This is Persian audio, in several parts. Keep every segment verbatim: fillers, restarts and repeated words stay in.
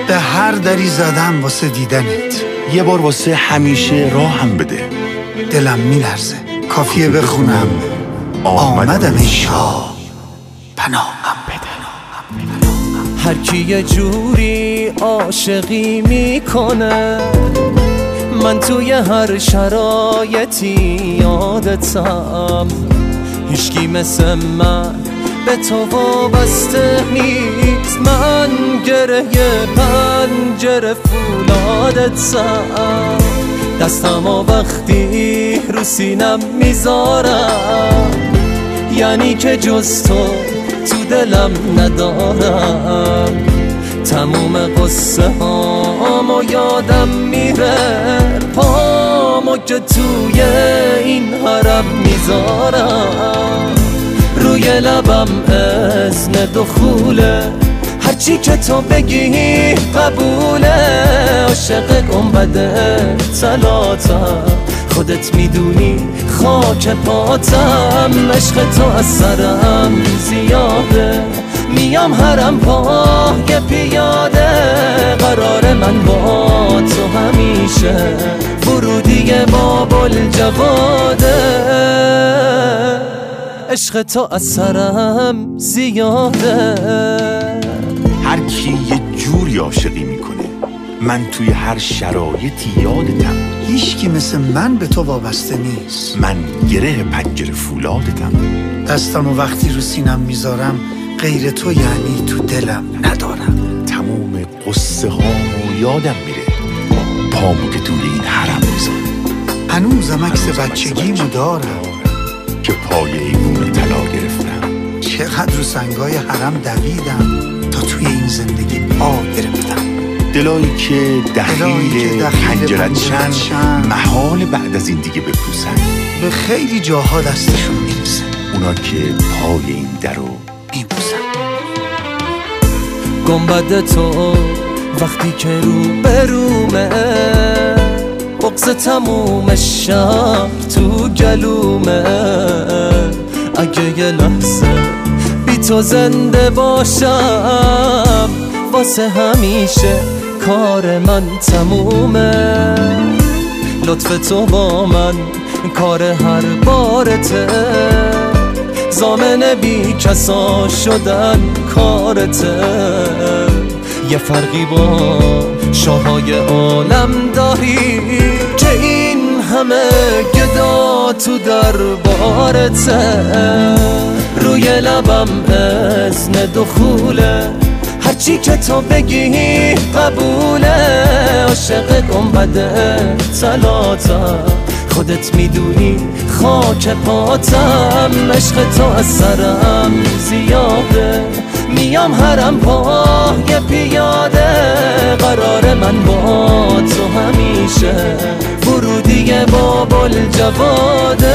به هر دری زدم واسه دیدنت. یه بار واسه همیشه راهم بده. دلم میلرزه کافیه بخونم آمدم ای شاه پناهم بده. هر کی یه جوری عاشقی میکنه، من توی هر شرایطی یادتم. هیچکی مثل من به تو وابسته نیست، من گره پنجره فولادتم. دستم و وقتی رو سینم میذارم، یعنی که جز تو تو دلم ندارم. تموم قصه هامو یادم میره، پامو که توی این حرم میذارم. روی لبم اذن دخوله، هرچی که تو بگی قبوله. عاشق گنبده طلاتم، خودت میدونی خاک پاتم. عشق تو از سرم زیاده، میام حرم پای پیاده. قرار من با تو همیشه ورودی بابل جواده. عشق تو از سرم زیاده. هر کی یه جوری عاشقی میکنه، من توی هر شرایطی یادتم. هیچکی مثل من به تو وابسته نیست، من گره پنجره فولادتم. دستم و وقتی رو سینم میذارم، غیر تو یعنی تو دلم ندارم. تموم قصه هامو یادم میره، پامو که توی این حرم میذارم. هنوزم عکس بچگیمو دارم که پای ایوون طلا گرفتم. چقدر رو سنگای حرم دویدم تا توی این زندگی پا گرفتم. دلایی که دخیل پنجرت شن، محال بعد از این دیگه بپوسن. به خیلی جاها دستشون میرسه، اونا که پای این درو میبوسن. گنبد تو وقتی که رو برومه، بغض تموم شب تو گلومه. اگه یه لحظه بی تو زنده باشم، واسه همیشه کار من تمومه. لطف تو با من کار هر بارته، ضامن بی کسا شدن کارته. یه فرقی با شاهای عالم داری که این همه گدا تو دربارته. روی لبم اذن دخوله، هرچی که تو بگی قبوله. عاشق گنبده طلاتم، خودت میدونی خاک پاتم. عشق تو از سرم زیاده، میام حرم پای پیاده. قرار من با تو همیشه ورودی بابل جواده.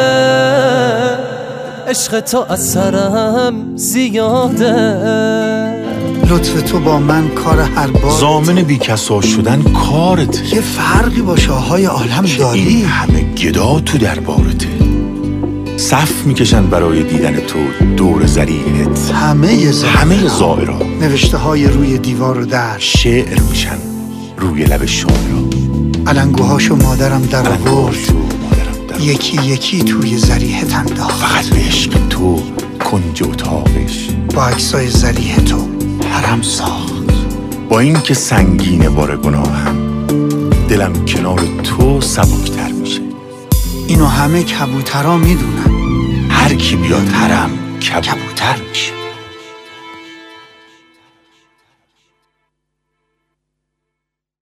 عشق تو از سرم زیاده، لطف تو با من کار هر بار. ضامن بیکسا شدن کارت. یه فرقی با شاههای عالم داری، این همه گدا تو دربارته. صف میکشن برای دیدن تو دور زریحت، همه زائرها. همه زائرها نوشته های روی دیوار و در شعر میشن روی لب شاعرها. علنگوهاشو مادرم در آورد، یکی یکی توی زریحت انداخت. فقط به عشق تو کنج اتاقش با عکسای زریح تو حرم ساخت. با این که سنگین بار گناهم، دلم کنار تو سبکتر میشه. اینو همه کبوترها میدونن، هر کی بیاد حرم کبوتر میشه.